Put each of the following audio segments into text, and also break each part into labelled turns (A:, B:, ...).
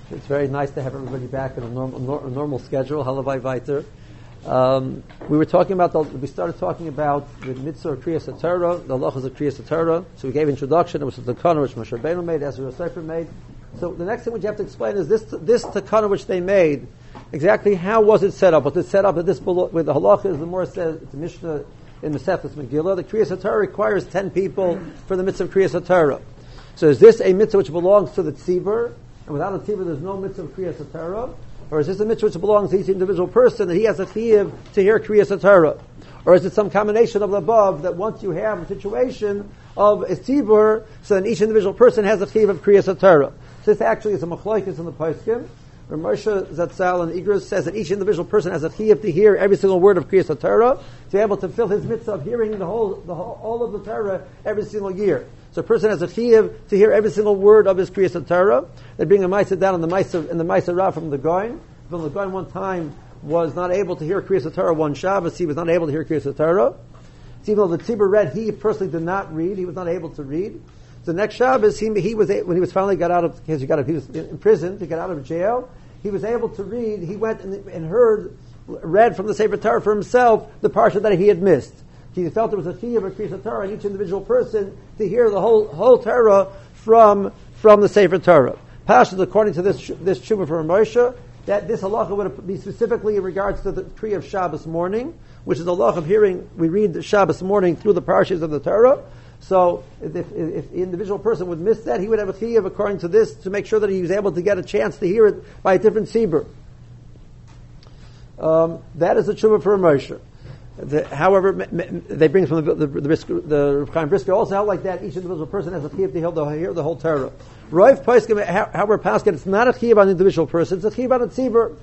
A: It's very nice to have everybody back in a normal schedule. Halavai Viter. We were talking about we started talking about the mitzvah of Kriyas HaTorah, the halachas of Kriyas HaTorah. So we gave introduction. It was the takana which Moshe Rabbeinu made, Ezra Sefer made. So the next thing which you have to explain is this takana which they made. Exactly how was it set up? Was it set up that this with the halacha is the more says it's a Mishnah in the Sefes Megillah. The Kriyas HaTorah requires 10 people for the mitzvah of Kriyas HaTorah. So is this a mitzvah which belongs to the tzibur? And without a tzibur, there's no mitzvah of Kriyas HaTorah? Or is this a mitzvah which belongs to each individual person that he has a chiyuv to hear Kriyas HaTorah? Or is it some combination of the above that once you have a situation of a tzibur, so then each individual person has a chiyuv of Kriyas HaTorah? So this actually is a machlokes in the poskim. Where Moshe Zatzal and Igros says that each individual person has a chiyuv to hear every single word of Kriyas HaTorah, to be able to fill his mitzvah of hearing all of the Torah every single year. So a person has a chiyuv to hear every single word of his Kriyas HaTorah. They bring a Maisa down in the Maisa Rav from the Goin. From the Goin one time was not able to hear Kriyas HaTorah one Shabbos. He was not able to hear Kriyas HaTorah. So even though the tzibur read, he personally did not read. He was not able to read. The next Shabbos, he was when he was finally got out of he was in prison to get out of jail. He was able to read. He went and read from the Sefer Torah for himself the parsha that he had missed. He felt there was a chiyuv of Kriyas HaTorah in each individual person to hear the whole Torah from the Sefer Torah. Pashas, according to this tshuva from Moshe, that this halacha would be specifically in regards to the Kriya of Shabbos morning, which is the halacha of hearing. We read the Shabbos morning through the parshas of the Torah. So if the individual person would miss that, he would have a chiyuv according to this to make sure that he was able to get a chance to hear it by a different tzibur. That is the tshuva for Moshe. However, they bring from the Reb Chaim Brisker also held like that. Each individual person has a chiyuv to hear the whole Torah. Roiv Poskim, however, Paskin, it's not a chiyuv on the individual person; it's a chiyuv on a tzibur.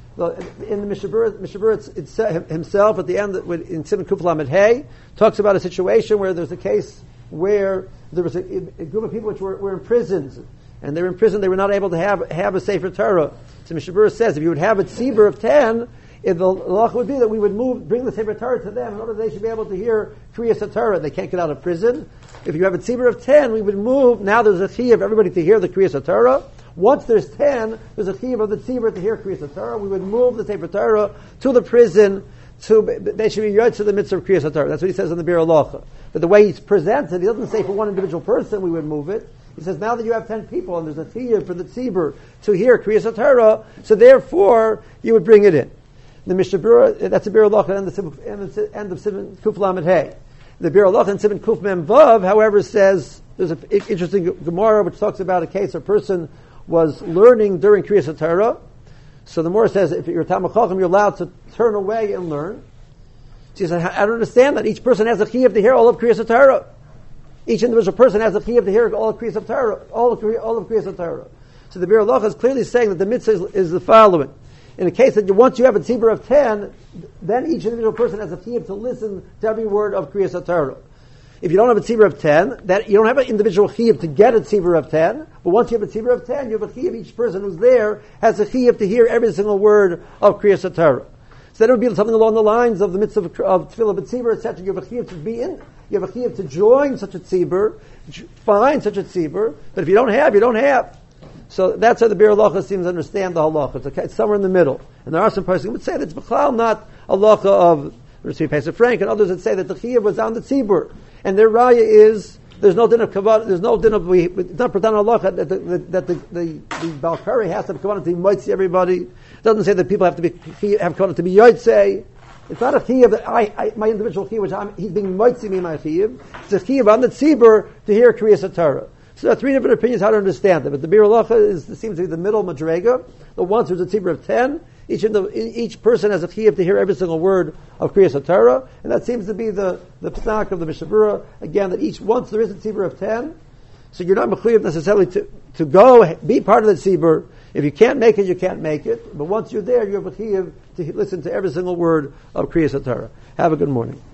A: In the Mishabur himself, at the end, in Siman Kuf Lamed Hey, talks about a situation where there's a case where there was a group of people which were imprisoned, and they were in prison. They were not able to have a Sefer Torah. So Mishabur says, if you would have a tzibur of 10. If the halacha would be that we would bring the Sefer Torah to them in order that they should be able to hear Kriyas HaTorah. They can't get out of prison. If you have a tzibur of 10, we would move. Now there's a chiyuv of everybody to hear the Kriyas HaTorah. Once there's 10, there's a chiyuv of the tzibur to hear Kriyas HaTorah. We would move the Sefer Torah to the prison. They should be yod to the mitzvah of Kriyas HaTorah. That's what he says in the Bir Halacha. But the way he presents it, he doesn't say for one individual person we would move it. He says now that you have 10 people and there's a chiyuv for the tzibur to hear Kriyas HaTorah, so therefore you would bring it in. The Mishabura, that's the Bir Halacha and the end of Siman Kuf Lamed Hey. The Bir Halacha and Siman Kuf Mem Vav, however, says there's an interesting Gemara which talks about a case a person was learning during Kriyas HaTorah. So the Gemara says if you're a Talmid Chacham, you're allowed to turn away and learn. She says, I don't understand that. Each person has a chiyuv to hear all of Kriyas HaTorah. Each individual person has a chiyuv to hear all of Kriyas HaTorah, all of Kriyas HaTorah. So the Bir Halacha is clearly saying that the mitzvah is the following. In a case that once you have a tzibur of 10, then each individual person has a chiyuv to listen to every word of Kriyas HaTorah. If you don't have a tzibur of 10, that you don't have an individual chiyuv to get a tzibur of 10, but once you have a tzibur of 10, you have a chiyuv, each person who's there has a chiyuv to hear every single word of Kriyas HaTorah. So that would be something along the lines of the mitzvah of tefillah b'tzibur, etc. You have a chiyuv to be in, you have a chiyuv to join such a tzibur, find such a tzibur, but if you don't have, you don't have. So that's how the Bir Halacha seems to understand the halacha. It's somewhere in the middle. And there are some persons who would say that it's b'chlal not a halacha of Rashi Pesach Frank, and others that say that the chiyuv was on the tzibur. And their raya is there's no din of kavod, there's no din of it's not pretend halacha that the Balkari has to have kavod to moitzi everybody. It doesn't say that people have kavod to be yotzei. It's not a chiyuv that my individual chiyuv, which he's being moitzi me my chiyuv. It's a chiyuv on the tzibur to hear Kriyas HaTorah. So there are three different opinions how to understand it. But the Bir Halacha seems to be the middle madrega. The ones who's a tzibur of 10. Each person has a chiyuv to hear every single word of Kriyas HaTorah. And that seems to be the psak of the Mishabura. Again, that once there is a tzibur of 10, so you're not mechuyev necessarily to go be part of the tzibur. If you can't make it, you can't make it. But once you're there, you have a chiyuv to listen to every single word of Kriyas HaTorah. Have a good morning.